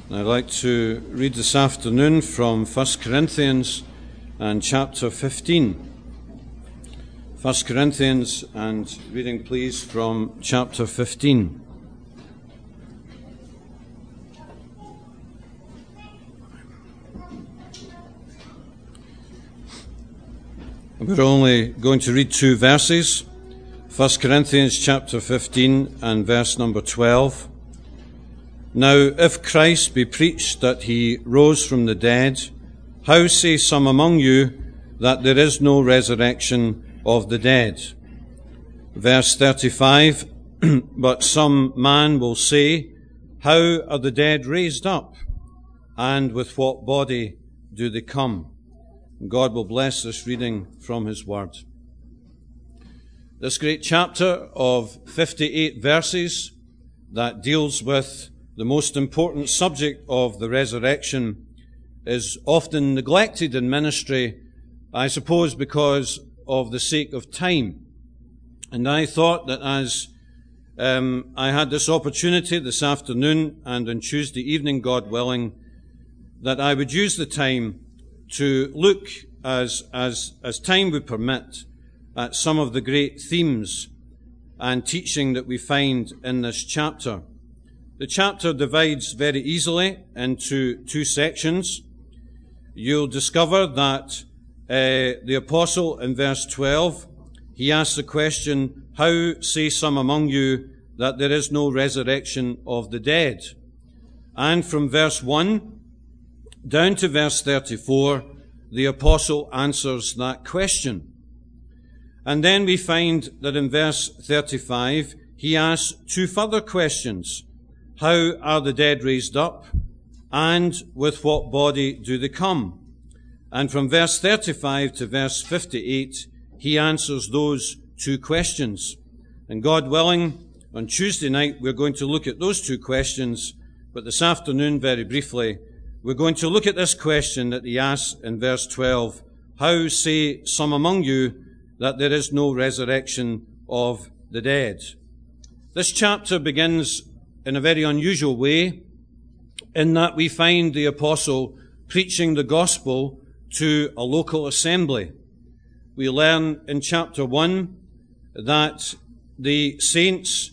I'd like to read this afternoon from 1 Corinthians and chapter 15. 1 Corinthians, and reading please from chapter 15. We're only going to read two verses, 1 Corinthians chapter 15 and verse number 12. Now, if Christ be preached that he rose from the dead, how say some among you that there is no resurrection of the dead? Verse 35, but some man will say, how are the dead raised up? And with what body do they come? God will bless this reading from his word. This great chapter of 58 verses that deals with the most important subject of the resurrection is often neglected in ministry, I suppose because of the sake of time. And I thought that as I had this opportunity this afternoon and on Tuesday evening, God willing, that I would use the time to look as time would permit at some of the great themes and teaching that we find in this chapter. The chapter divides very easily into two sections. You'll discover that the apostle in verse 12, he asks the question, how say some among you that there is no resurrection of the dead? And from verse 1 down to verse 34, the apostle answers that question. And then we find that in verse 35, he asks two further questions. How are the dead raised up? And with what body do they come? And from verse 35 to verse 58, he answers those two questions. And God willing, on Tuesday night, we're going to look at those two questions. But this afternoon, very briefly, we're going to look at this question that he asks in verse 12. How say some among you that there is no resurrection of the dead? This chapter begins in a very unusual way, in that we find the apostle preaching the gospel to a local assembly. We learn in chapter 1 that the saints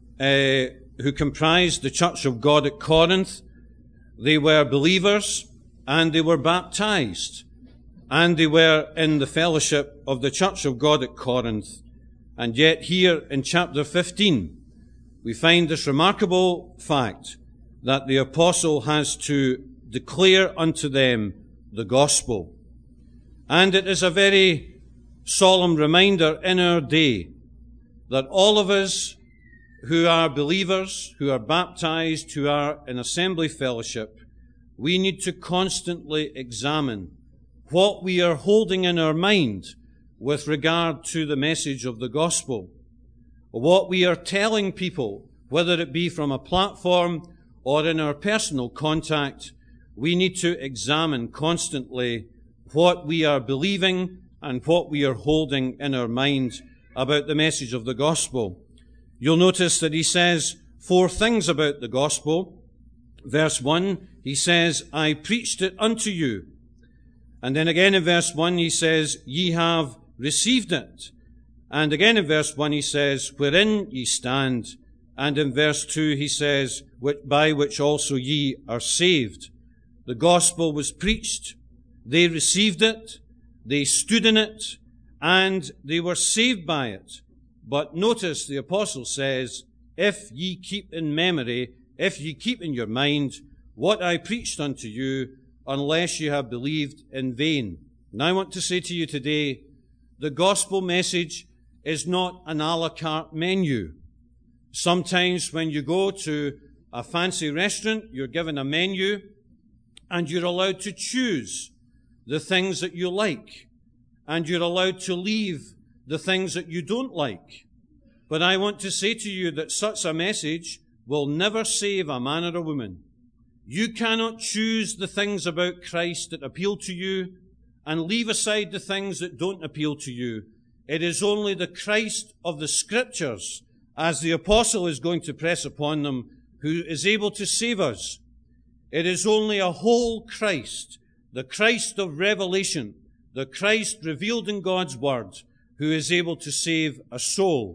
who comprised the church of God at Corinth, they were believers and they were baptized, and they were in the fellowship of the church of God at Corinth. And yet here in chapter 15, we find this remarkable fact that the apostle has to declare unto them the gospel. And it is a very solemn reminder in our day that all of us who are believers, who are baptized, who are in assembly fellowship, we need to constantly examine what we are holding in our mind with regard to the message of the gospel. What we are telling people, whether it be from a platform or in our personal contact, we need to examine constantly what we are believing and what we are holding in our mind about the message of the gospel. You'll notice that he says four things about the gospel. Verse 1, he says, I preached it unto you. And then again in verse 1, he says, ye have received it. And again in verse 1 he says, wherein ye stand. And in verse 2 he says, by which also ye are saved. The gospel was preached, they received it, they stood in it, and they were saved by it. But notice the apostle says, if ye keep in memory, if ye keep in your mind what I preached unto you, unless you have believed in vain. And I want to say to you today, the gospel message is not an a la carte menu. Sometimes when you go to a fancy restaurant, you're given a menu and you're allowed to choose the things that you like, and you're allowed to leave the things that you don't like. But I want to say to you that such a message will never save a man or a woman. You cannot choose the things about Christ that appeal to you and leave aside the things that don't appeal to you. It is only the Christ of the Scriptures, as the apostle is going to press upon them, who is able to save us. It is only a whole Christ, the Christ of revelation, the Christ revealed in God's Word, who is able to save a soul.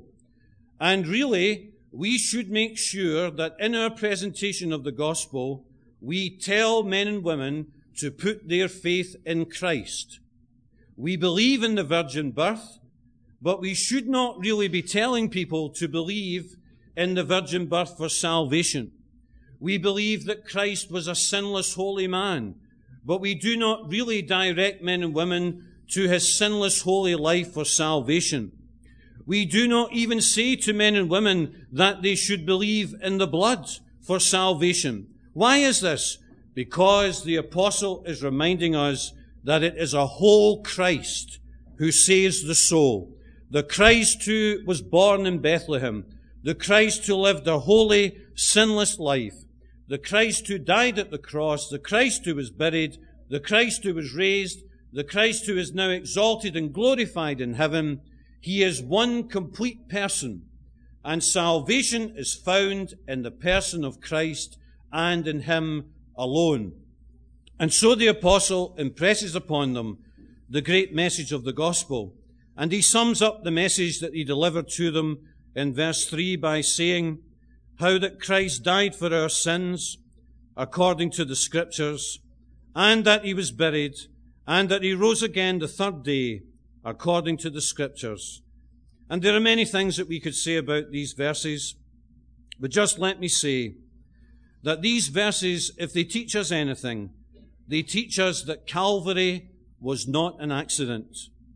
And really, we should make sure that in our presentation of the gospel, we tell men and women to put their faith in Christ. We believe in the virgin birth, but we should not really be telling people to believe in the virgin birth for salvation. We believe that Christ was a sinless, holy man, but we do not really direct men and women to his sinless, holy life for salvation. We do not even say to men and women that they should believe in the blood for salvation. Why is this? Because the apostle is reminding us that it is a whole Christ who saves the soul. The Christ who was born in Bethlehem. The Christ who lived a holy, sinless life. The Christ who died at the cross. The Christ who was buried. The Christ who was raised. The Christ who is now exalted and glorified in heaven. He is one complete person. And salvation is found in the person of Christ and in him alone. And so the apostle impresses upon them the great message of the gospel. And he sums up the message that he delivered to them in verse 3 by saying, how that Christ died for our sins according to the Scriptures, and that he was buried, and that he rose again the third day according to the Scriptures. And there are many things that we could say about these verses, but just let me say that these verses, if they teach us anything, they teach us that Calvary was not an accident.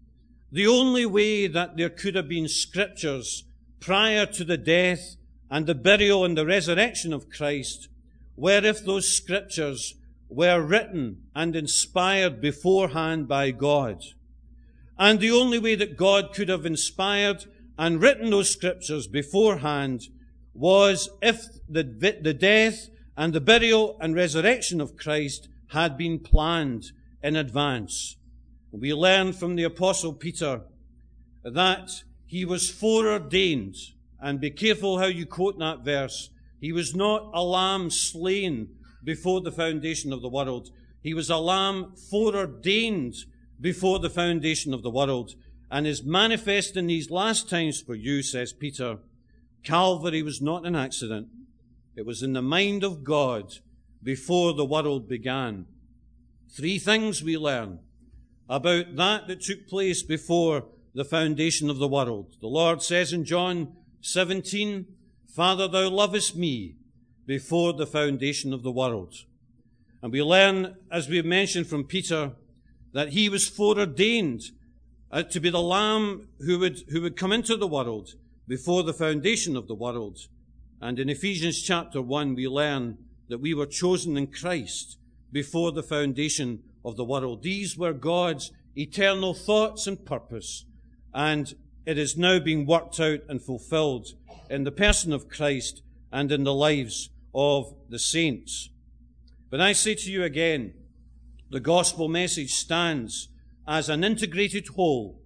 The only way that there could have been Scriptures prior to the death and the burial and the resurrection of Christ were if those Scriptures were written and inspired beforehand by God. And the only way that God could have inspired and written those Scriptures beforehand was if the death and the burial and resurrection of Christ had been planned in advance. We learn from the Apostle Peter that he was foreordained, and be careful how you quote that verse. He was not a lamb slain before the foundation of the world. He was a lamb foreordained before the foundation of the world, and is manifest in these last times for you, says Peter. Calvary was not an accident. It was in the mind of God before the world began. Three things we learn about that took place before the foundation of the world. The Lord says in John 17, Father, thou lovest me before the foundation of the world. And we learn, as we mentioned from Peter, that he was foreordained to be the Lamb who would come into the world before the foundation of the world. And in Ephesians chapter 1, we learn that we were chosen in Christ before the foundation of the world. These were God's eternal thoughts and purpose, and it is now being worked out and fulfilled in the person of Christ and in the lives of the saints. But I say to you again, the gospel message stands as an integrated whole.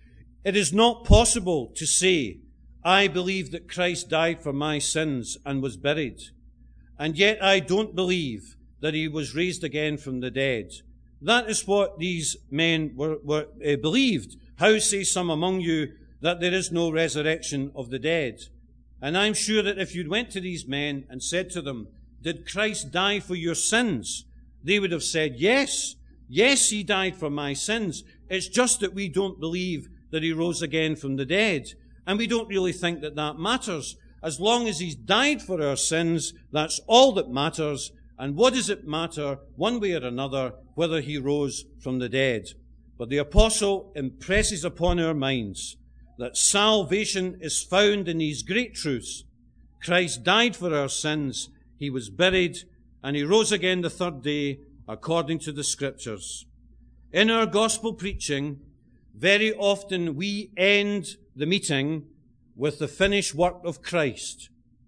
It is not possible to say, I believe that Christ died for my sins and was buried, and yet I don't believe that he was raised again from the dead. That is what these men believed. How say some among you that there is no resurrection of the dead? And I'm sure that if you went to these men and said to them, did Christ die for your sins? They would have said, yes, he died for my sins. It's just that we don't believe that he rose again from the dead. And we don't really think that that matters. As long as he's died for our sins, that's all that matters. And what does it matter, one way or another, whether he rose from the dead? But the apostle impresses upon our minds that salvation is found in these great truths. Christ died for our sins, he was buried, and he rose again the third day according to the Scriptures. In our gospel preaching, very often we end the meeting with the finished work of Christ.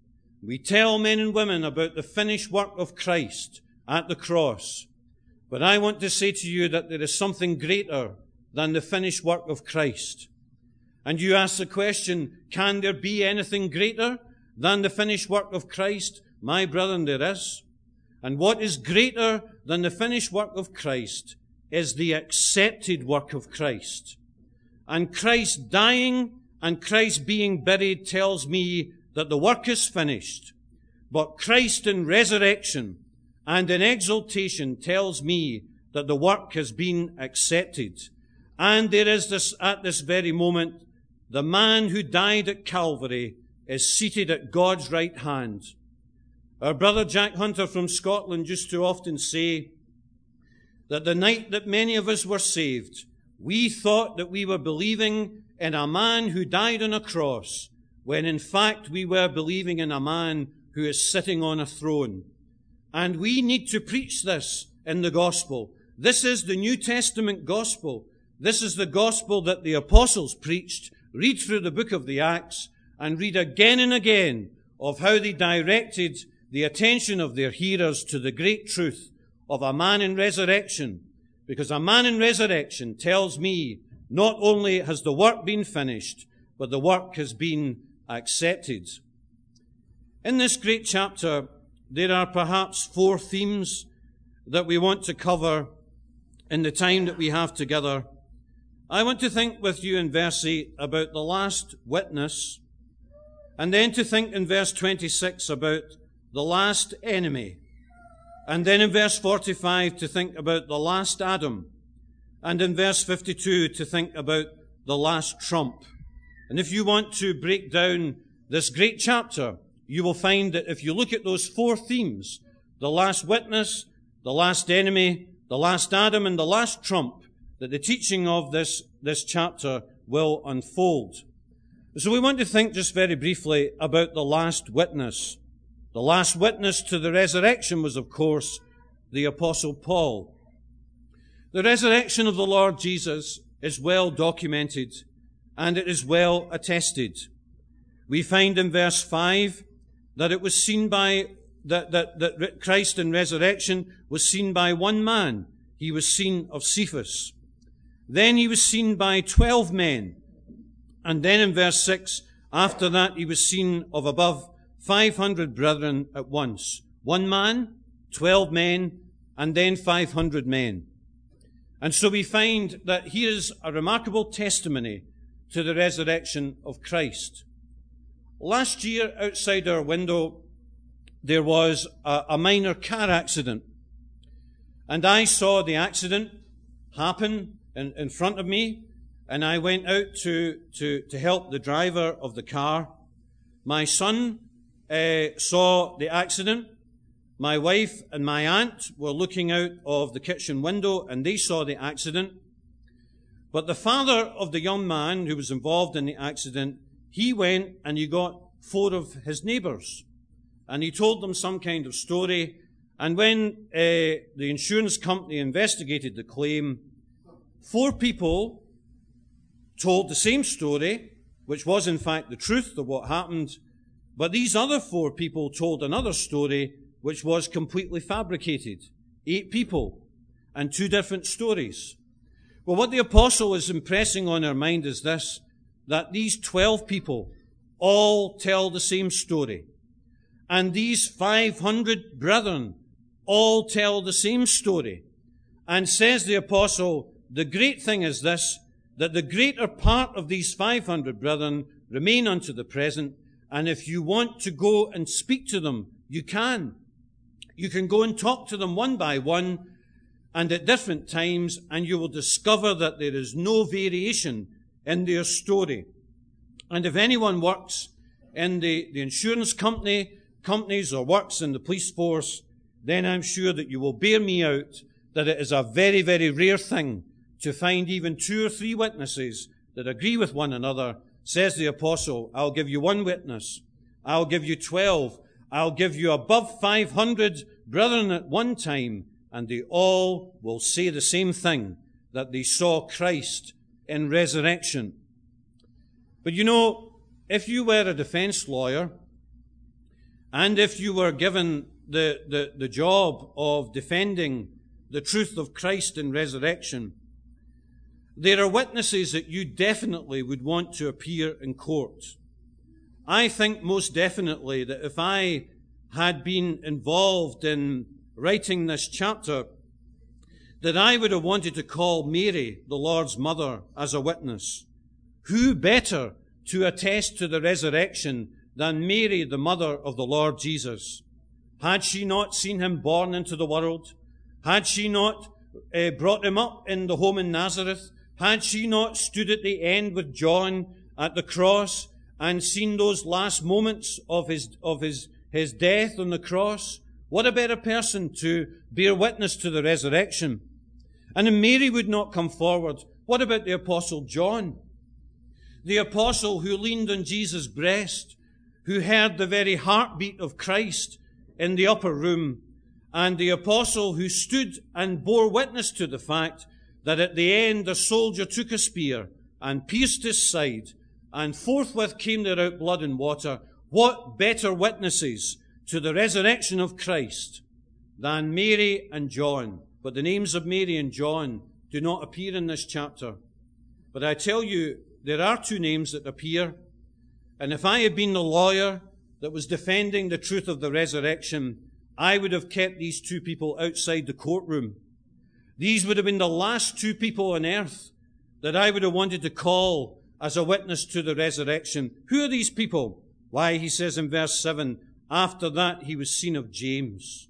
We tell men and women about the finished work of Christ at the cross. But I want to say to you that there is something greater than the finished work of Christ. And you ask the question, can there be anything greater than the finished work of Christ? My brethren, there is. And what is greater than the finished work of Christ is the accepted work of Christ. And Christ dying and Christ being buried tells me that the work is finished. But Christ in resurrection and in exaltation tells me that the work has been accepted. And there is this, at this very moment, the man who died at Calvary is seated at God's right hand. Our brother Jack Hunter from Scotland used to often say that the night that many of us were saved, we thought that we were believing in a man who died on a cross, when in fact we were believing in a man who is sitting on a throne. And we need to preach this in the gospel. This is the New Testament gospel. This is the gospel that the apostles preached. Read through the book of the Acts and read again and again of how they directed the attention of their hearers to the great truth of a man in resurrection. Because a man in resurrection tells me not only has the work been finished, but the work has been accepted. In this great chapter, there are perhaps 4 themes that we want to cover in the time that we have together. I want to think with you in verse 8 about the last witness, and then to think in verse 26 about the last enemy, and then in verse 45 to think about the last Adam, and in verse 52 to think about the last trump. And if you want to break down this great chapter, you will find that if you look at those 4 themes, the last witness, the last enemy, the last Adam, and the last trump, that the teaching of this chapter will unfold. So we want to think just very briefly about the last witness. The last witness to the resurrection was, of course, the Apostle Paul. The resurrection of the Lord Jesus is well documented, and it is well attested. We find in verse 5 that it was seen by, that Christ in resurrection was seen by one man. He was seen of Cephas. Then he was seen by 12 men. And then in verse 6, after that he was seen of above 500 brethren at once. One man, 12 men, and then 500 men. And so we find that here is a remarkable testimony to the resurrection of Christ. Last year, outside our window, there was a minor car accident. And I saw the accident happen in front of me, and I went out to help the driver of the car. My son saw the accident. My wife and my aunt were looking out of the kitchen window, and they saw the accident. But the father of the young man who was involved in the accident, he went and he got 4 of his neighbours, and he told them some kind of story. And when the insurance company investigated the claim, 4 people told the same story, which was in fact the truth of what happened, but these other 4 people told another story which was completely fabricated. 8 people and 2 different stories. Well, what the apostle is impressing on our mind is this, that these 12 people all tell the same story. And these 500 brethren all tell the same story. And says the apostle, the great thing is this, that the greater part of these 500 brethren remain unto the present, and if you want to go and speak to them, you can. You can go and talk to them one by one and at different times, and you will discover that there is no variation in their story. And if anyone works in the insurance companies or works in the police force, then I'm sure that you will bear me out that it is a very, very rare thing to find even 2 or 3 witnesses that agree with one another. Says the apostle, I'll give you 1 witness. I'll give you 12. I'll give you above 500 brethren at one time, and they all will say the same thing, that they saw Christ in resurrection. But you know, if you were a defense lawyer, and if you were given the job of defending the truth of Christ in resurrection, there are witnesses that you definitely would want to appear in court. I think most definitely that if I had been involved in writing this chapter, that I would have wanted to call Mary, the Lord's mother, as a witness. Who better to attest to the resurrection than Mary, the mother of the Lord Jesus? Had she not seen him born into the world? Had she not brought him up in the home in Nazareth? Had she not stood at the end with John at the cross and seen those last moments of his death on the cross? What a better person to bear witness to the resurrection? And if Mary would not come forward, what about the Apostle John? The apostle who leaned on Jesus' breast, who heard the very heartbeat of Christ in the upper room, and the apostle who stood and bore witness to the fact that at the end a soldier took a spear and pierced his side, and forthwith came there out blood and water. What better witnesses to the resurrection of Christ than Mary and John? But the names of Mary and John do not appear in this chapter. But I tell you, there are two names that appear. And if I had been the lawyer that was defending the truth of the resurrection, I would have kept these two people outside the courtroom. These would have been the last two people on earth that I would have wanted to call as a witness to the resurrection. Who are these people? Why, he says in verse 7, after that he was seen of James.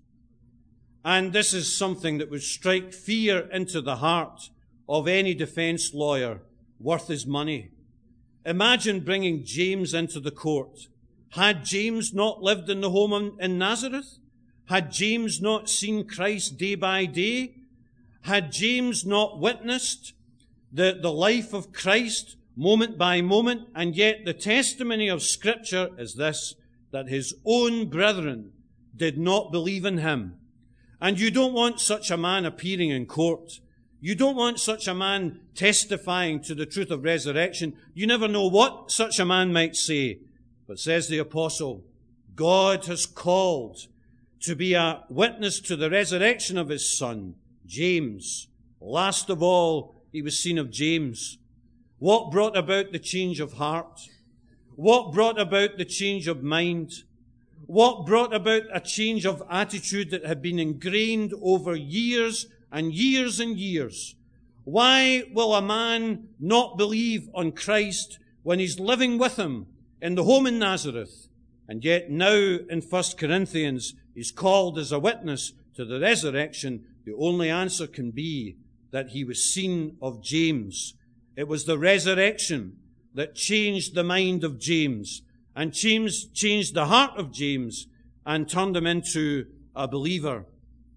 And this is something that would strike fear into the heart of any defense lawyer worth his money. Imagine bringing James into the court. Had James not lived in the home in Nazareth? Had James not seen Christ day by day? Had James not witnessed the life of Christ moment by moment? And yet the testimony of Scripture is this, that his own brethren did not believe in him. And you don't want such a man appearing in court. You don't want such a man testifying to the truth of resurrection. You never know what such a man might say. But says the apostle, God has called to be a witness to the resurrection of his son, James. Last of all, he was seen of James. What brought about the change of heart? What brought about the change of mind? What brought about a change of attitude that had been ingrained over years and years and years? Why will a man not believe on Christ when he's living with him in the home in Nazareth? And yet now in 1 Corinthians, he's called as a witness to the resurrection. The only answer can be that he was seen of James. It was the resurrection that changed the mind of James and changed the heart of James and turned him into a believer.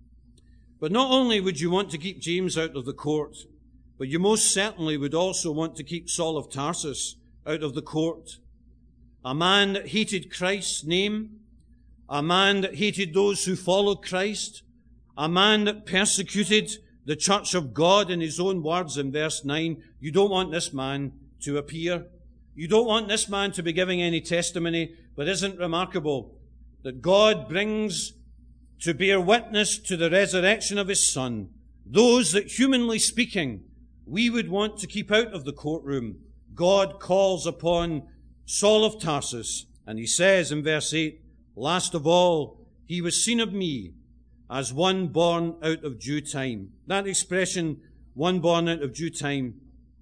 But not only would you want to keep James out of the court, but you most certainly would also want to keep Saul of Tarsus out of the court. A man that hated Christ's name, a man that hated those who followed Christ, a man that persecuted the church of God in his own words in verse 9. You don't want this man to appear. You don't want this man to be giving any testimony, but isn't it remarkable that God brings to bear witness to the resurrection of his son those that, humanly speaking, we would want to keep out of the courtroom. God calls upon Saul of Tarsus, and he says in verse 8, last of all, he was seen of me as one born out of due time. That expression, one born out of due time,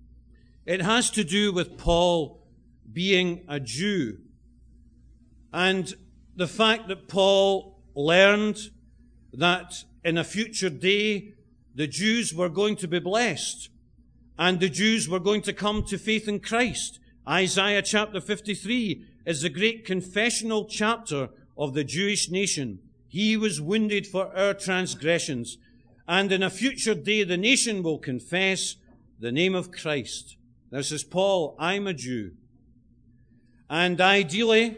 it has to do with Paul being a Jew, and the fact that Paul learned that in a future day the Jews were going to be blessed and the Jews were going to come to faith in Christ. Isaiah chapter 53 is the great confessional chapter of the Jewish nation. He was wounded for our transgressions, and in a future day the nation will confess the name of Christ. Now says Paul, I'm a Jew. And ideally,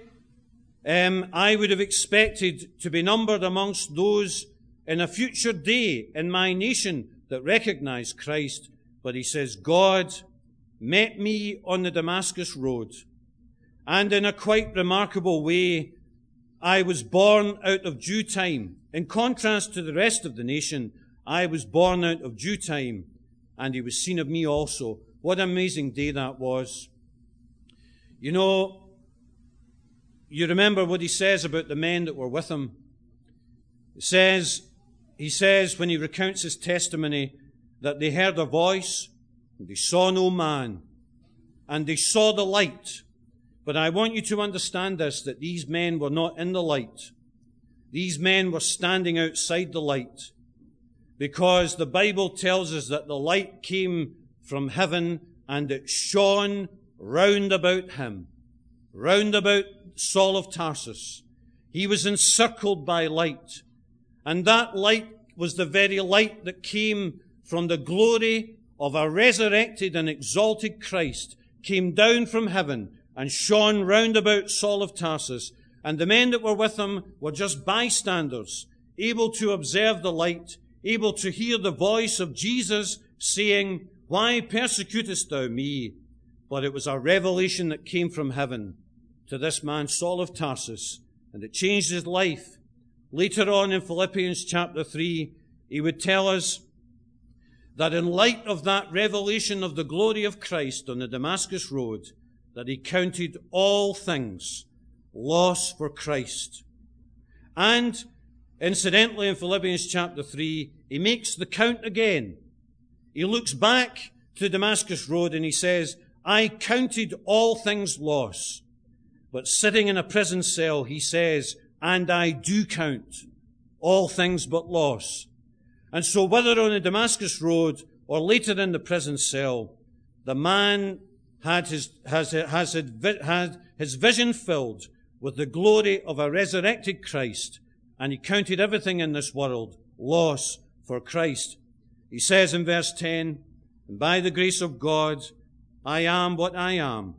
I would have expected to be numbered amongst those in a future day in my nation that recognize Christ. But he says, God met me on the Damascus road, and in a quite remarkable way, I was born out of due time. In contrast to the rest of the nation, I was born out of due time, and he was seen of me also. What an amazing day that was. You know, you remember what he says about the men that were with him. It says he says, when he recounts his testimony, that they heard a voice, and they saw no man, and they saw the light. But I want you to understand this, that these men were not in the light. These men were standing outside the light, because the Bible tells us that the light came from heaven and it shone round about him, round about Saul of Tarsus. He was encircled by light, and that light was the very light that came from the glory of a resurrected and exalted Christ, came down from heaven and shone round about Saul of Tarsus. And the men that were with him were just bystanders, able to observe the light, able to hear the voice of Jesus saying, "Why persecutest thou me?" But it was a revelation that came from heaven to this man, Saul of Tarsus, and it changed his life. Later on in Philippians chapter 3, he would tell us that in light of that revelation of the glory of Christ on the Damascus road, that he counted all things loss for Christ. And incidentally, in Philippians chapter 3, he makes the count again. He looks back to the Damascus road and he says, "I counted all things loss." But sitting in a prison cell, he says, "And I do count all things but loss." And so whether on the Damascus road or later in the prison cell, the man had his vision filled with the glory of a resurrected Christ, and he counted everything in this world loss for Christ. He says in verse 10, "And by the grace of God, I am what I am."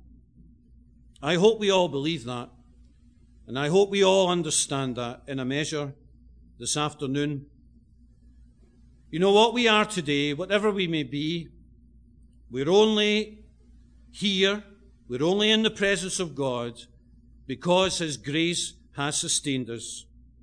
I hope we all believe that, and I hope we all understand that in a measure this afternoon. You know what we are today, whatever we may be, we're only here, we're only in the presence of God because His grace has sustained us.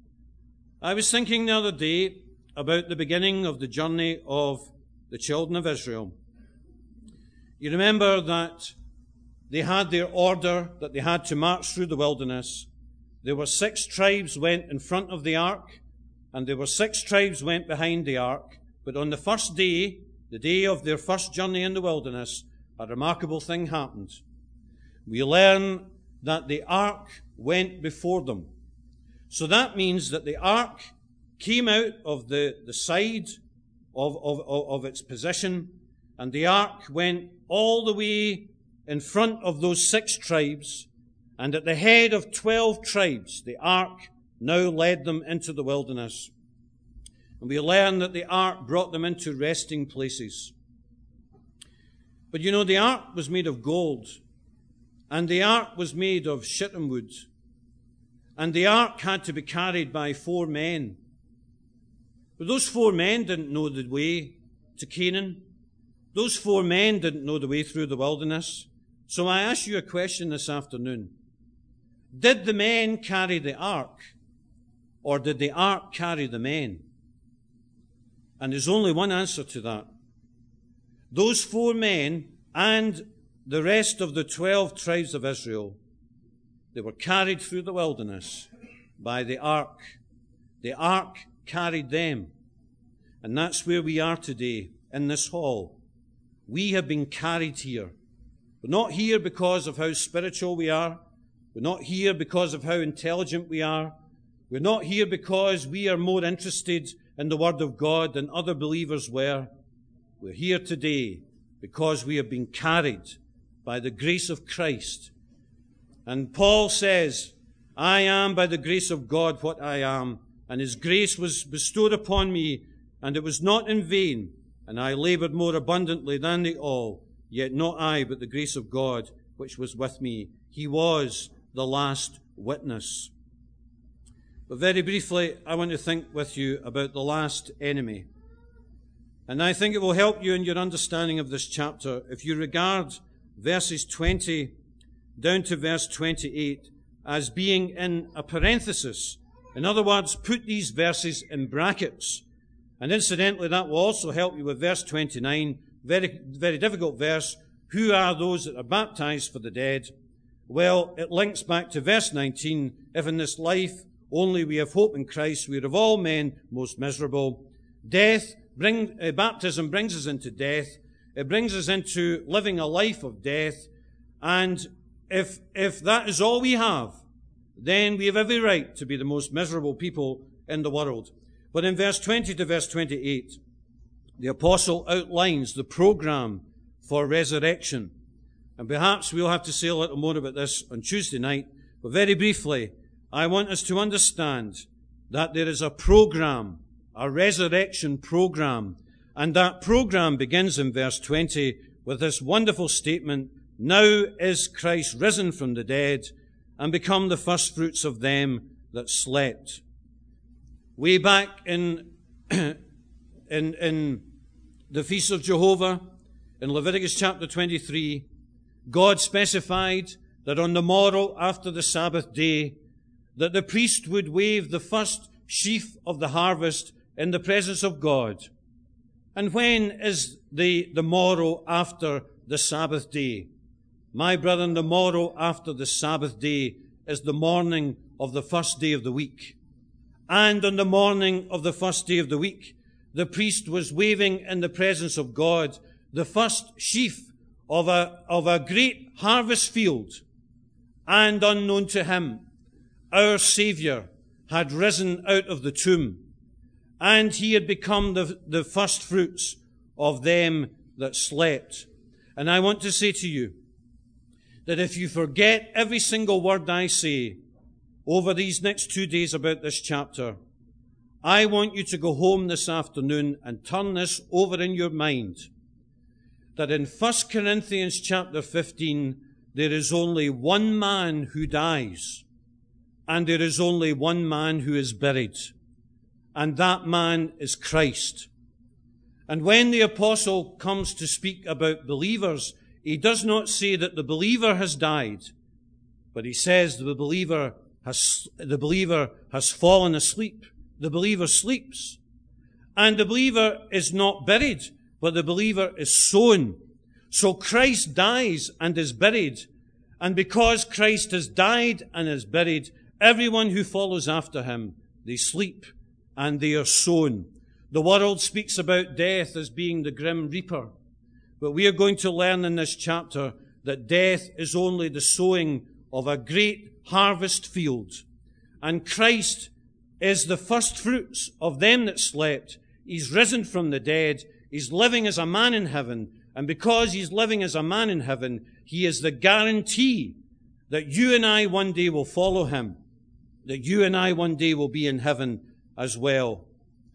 I was thinking the other day about the beginning of the journey of the children of Israel. You remember that they had their order that they had to march through the wilderness. There were 6 tribes went in front of the ark, and there were 6 tribes went behind the ark. But on the first day, the day of their first journey in the wilderness, a remarkable thing happened. We learn that the ark went before them. So that means that the ark came out of the side of its position, and the ark went all the way in front of those 6 tribes, and at the head of 12 tribes, the ark now led them into the wilderness. And we learn that the ark brought them into resting places. But you know, the ark was made of gold, and the ark was made of shittim wood, and the ark had to be carried by 4 men. But those 4 men didn't know the way to Canaan. Those 4 men didn't know the way through the wilderness. So I ask you a question this afternoon. Did the men carry the ark, or did the ark carry the men? And there's only one answer to that. Those 4 men and the rest of the 12 tribes of Israel, they were carried through the wilderness by the ark. The ark carried them. And that's where we are today, in this hall. We have been carried here. We're not here because of how spiritual we are. We're not here because of how intelligent we are. We're not here because we are more interested in the Word of God than other believers were. We're here today because we have been carried by the grace of Christ. And Paul says, "I am by the grace of God what I am, and His grace was bestowed upon me, and it was not in vain, and I labored more abundantly than they all, yet not I, but the grace of God which was with me." He was the last witness. But very briefly, I want to think with you about the last enemy. And I think it will help you in your understanding of this chapter if you regard verses 20 down to verse 28 as being in a parenthesis. In other words, put these verses in brackets. And incidentally, that will also help you with verse 29, very, very difficult verse. Who are those that are baptized for the dead? Well, it links back to verse 19. If in this life only we have hope in Christ. We are of all men most miserable. Baptism brings us into death. It brings us into living a life of death. And if that is all we have, then we have every right to be the most miserable people in the world. But in verse 20 to verse 28, the apostle outlines the program for resurrection. And perhaps we'll have to say a little more about this on Tuesday night. But very briefly, I want us to understand that there is a program, a resurrection program. And that program begins in verse 20 with this wonderful statement, "Now is Christ risen from the dead and become the firstfruits of them that slept." Way back in the Feast of Jehovah, in Leviticus chapter 23, God specified that on the morrow after the Sabbath day, that the priest would wave the first sheaf of the harvest in the presence of God. And when is the morrow after the Sabbath day? My brethren, the morrow after the Sabbath day is the morning of the first day of the week. And on the morning of the first day of the week, the priest was waving in the presence of God the first sheaf of a great harvest field. And unknown to him, our Saviour had risen out of the tomb, and he had become the first fruits of them that slept. And I want to say to you that if you forget every single word I say over these next 2 days about this chapter, I want you to go home this afternoon and turn this over in your mind, that in 1 Corinthians chapter 15, there is only one man who dies, and there is only one man who is buried, and that man is Christ. And when the apostle comes to speak about believers, he does not say that the believer has died, but he says the believer has fallen asleep. The believer sleeps. And the believer is not buried, but the believer is sown. So Christ dies and is buried. And because Christ has died and is buried, everyone who follows after him, they sleep and they are sown. The world speaks about death as being the grim reaper. But we are going to learn in this chapter that death is only the sowing of a great harvest field. And Christ is the first fruits of them that slept. He's risen from the dead. He's living as a man in heaven. And because he's living as a man in heaven, he is the guarantee that you and I one day will follow him, that you and I one day will be in heaven as well.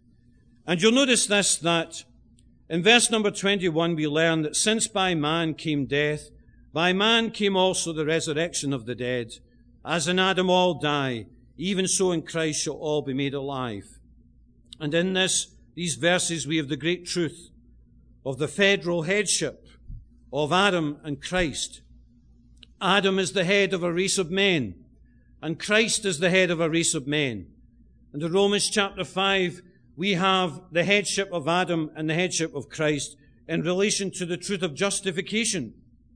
And you'll notice this, that in verse number 21 we learn that since by man came death, by man came also the resurrection of the dead. As in Adam all die, even so in Christ shall all be made alive. And in these verses we have the great truth of the federal headship of Adam and Christ. Adam is the head of a race of men, and Christ is the head of a race of men. And in Romans chapter 5, we have the headship of Adam and the headship of Christ in relation to the truth of justification.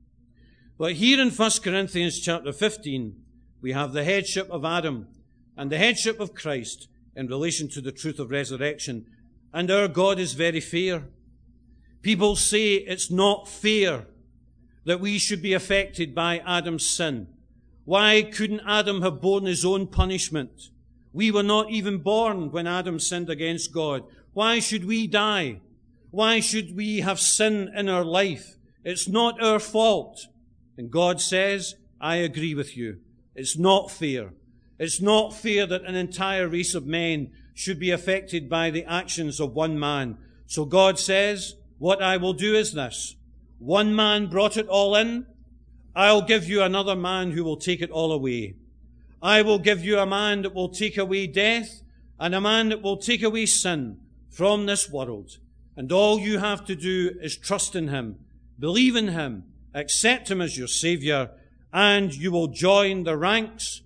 But here in 1 Corinthians chapter 15, we have the headship of Adam and the headship of Christ in relation to the truth of resurrection. And our God is very fair. People say it's not fair that we should be affected by Adam's sin. Why couldn't Adam have borne his own punishment? We were not even born when Adam sinned against God. Why should we die? Why should we have sin in our life? It's not our fault. And God says, I agree with you. It's not fair. It's not fair that an entire race of men should be affected by the actions of one man. So God says, what I will do is this. One man brought it all in. I'll give you another man who will take it all away. I will give you a man that will take away death and a man that will take away sin from this world. And all you have to do is trust in him, believe in him, accept him as your Savior, and you will join the ranks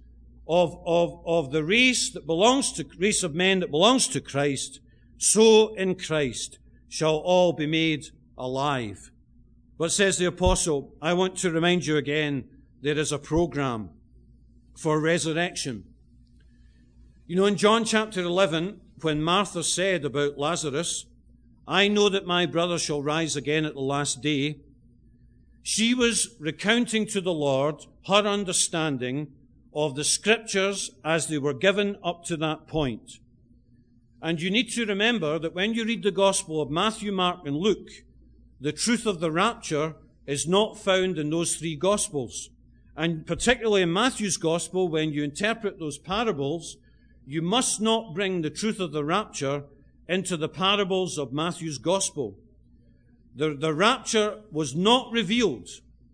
of the race of men that belongs to Christ. So in Christ shall all be made alive. But says the apostle, I want to remind you again, there is a program for resurrection. You know, in John chapter 11, when Martha said about Lazarus, I know that my brother shall rise again at the last day, she was recounting to the Lord her understanding of the scriptures as they were given up to that point. And you need to remember that when you read the gospel of Matthew, Mark, and Luke, the truth of the rapture is not found in those three gospels. And particularly in Matthew's gospel, when you interpret those parables, you must not bring the truth of the rapture into the parables of Matthew's gospel. The rapture was not revealed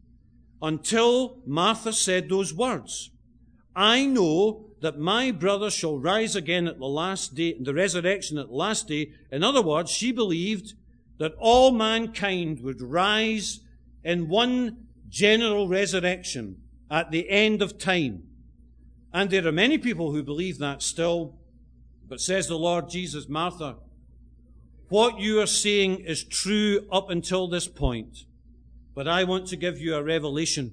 until Martha said those words. I know that my brother shall rise again at the last day, the resurrection at the last day. In other words, she believed that all mankind would rise in one general resurrection at the end of time. And there are many people who believe that still. But says the Lord Jesus, Martha, what you are saying is true up until this point. But I want to give you a revelation.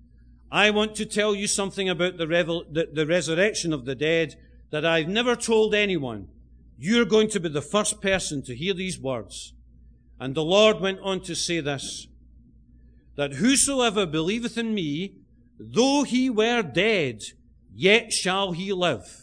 I want to tell you something about the resurrection of the dead that I've never told anyone. You're going to be the first person to hear these words. And the Lord went on to say this, that whosoever believeth in me, though he were dead, yet shall he live.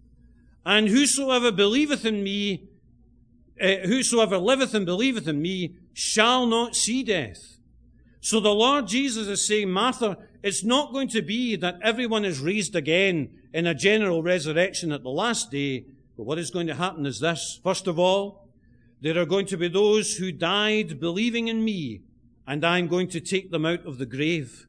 And whosoever believeth in me, whosoever liveth and believeth in me, shall not see death. So the Lord Jesus is saying, Martha, it's not going to be that everyone is raised again in a general resurrection at the last day. But what is going to happen is this. First of all, there are going to be those who died believing in me, and I'm going to take them out of the grave.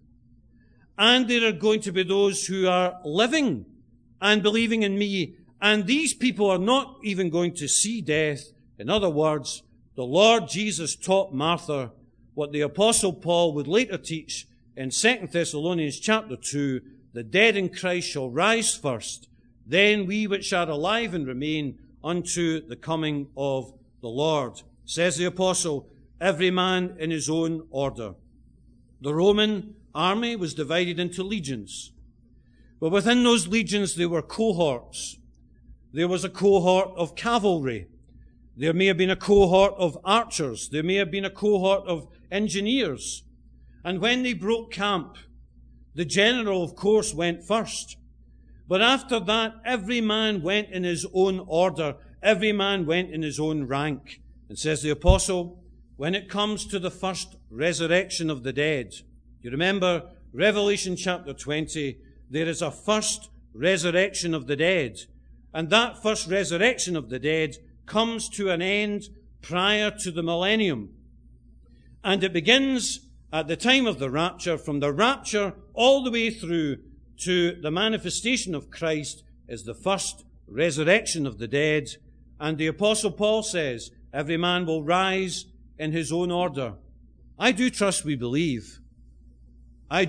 And there are going to be those who are living and believing in me, and these people are not even going to see death. In other words, the Lord Jesus taught Martha what the Apostle Paul would later teach in 2 Thessalonians chapter 2, the dead in Christ shall rise first, then we which are alive and remain unto the coming of the Lord. Says the Apostle, every man in his own order. The Roman army was divided into legions. But within those legions there were cohorts. There was a cohort of cavalry. There may have been a cohort of archers. There may have been a cohort of engineers. And when they broke camp, the general, of course, went first. But after that, every man went in his own order. Every man went in his own rank. And says the Apostle, when it comes to the first resurrection of the dead, you remember Revelation chapter 20, there is a first resurrection of the dead. And that first resurrection of the dead comes to an end prior to the millennium. And it begins at the time of the rapture. From the rapture all the way through to the manifestation of Christ is the first resurrection of the dead. And the Apostle Paul says, every man will rise in his own order. I do trust we believe that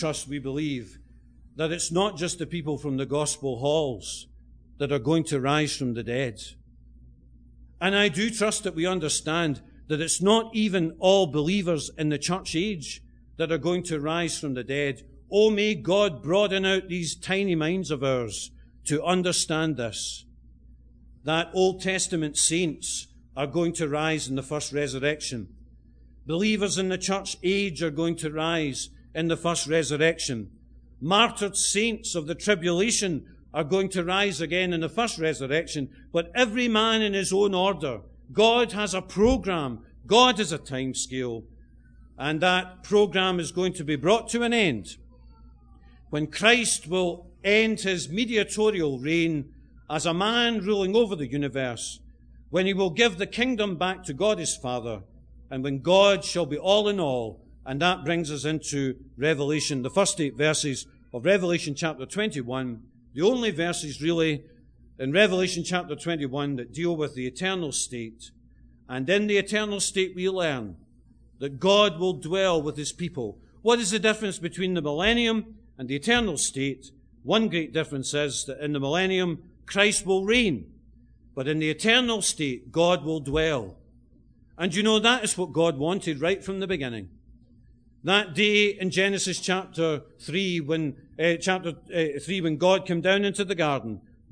it's not just the people from the gospel halls that are going to rise from the dead. And I do trust that we understand that it's not even all believers in the church age that are going to rise from the dead. Oh, may God broaden out these tiny minds of ours to understand this, that Old Testament saints are going to rise in the first resurrection. Believers in the church age are going to rise in the first resurrection. Martyred saints of the tribulation are going to rise again in the first resurrection. But every man in his own order. God has a program. God has a time scale. And that program is going to be brought to an end when Christ will end his mediatorial reign as a man ruling over the universe, when he will give the kingdom back to God his Father, and when God shall be all in all. And that brings us into Revelation, the first 8 verses of Revelation chapter 21, the only verses really in Revelation chapter 21 that deal with the eternal state. And in the eternal state we learn that God will dwell with his people. What is the difference between the millennium and the eternal state? One great difference is that in the millennium, Christ will reign. But in the eternal state, God will dwell. And you know, that is what God wanted right from the beginning. That day in Genesis chapter 3, when God came down into the garden,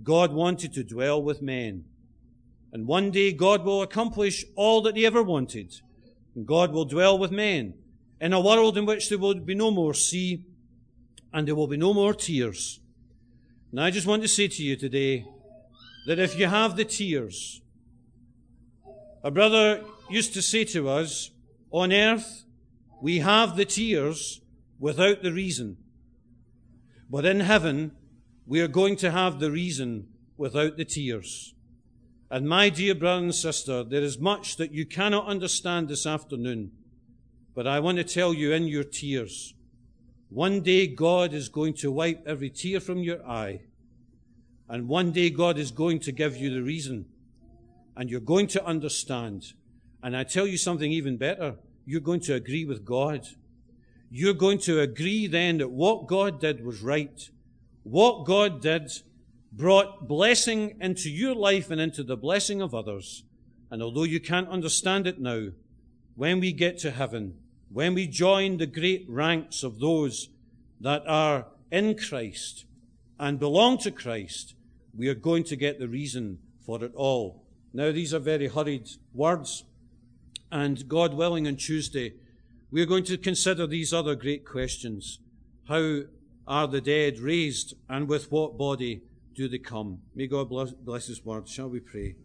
God wanted to dwell with men. And one day God will accomplish all that he ever wanted. And God will dwell with men in a world in which there will be no more sea and there will be no more tears. And I just want to say to you today that if you have the tears, a brother used to say to us, on earth we have the tears without the reason. But in heaven we are going to have the reason without the tears. And my dear brother and sister, there is much that you cannot understand this afternoon. But I want to tell you in your tears, one day God is going to wipe every tear from your eye. And one day God is going to give you the reason. And you're going to understand. And I tell you something even better. You're going to agree with God. You're going to agree then that what God did was right. What God did brought blessing into your life and into the blessing of others. And although you can't understand it now, when we get to heaven, when we join the great ranks of those that are in Christ and belong to Christ, we are going to get the reason for it all. Now, these are very hurried words, and God willing, on Tuesday, we are going to consider these other great questions. How are the dead raised, and with what body do they come? May God bless his word. Shall we pray?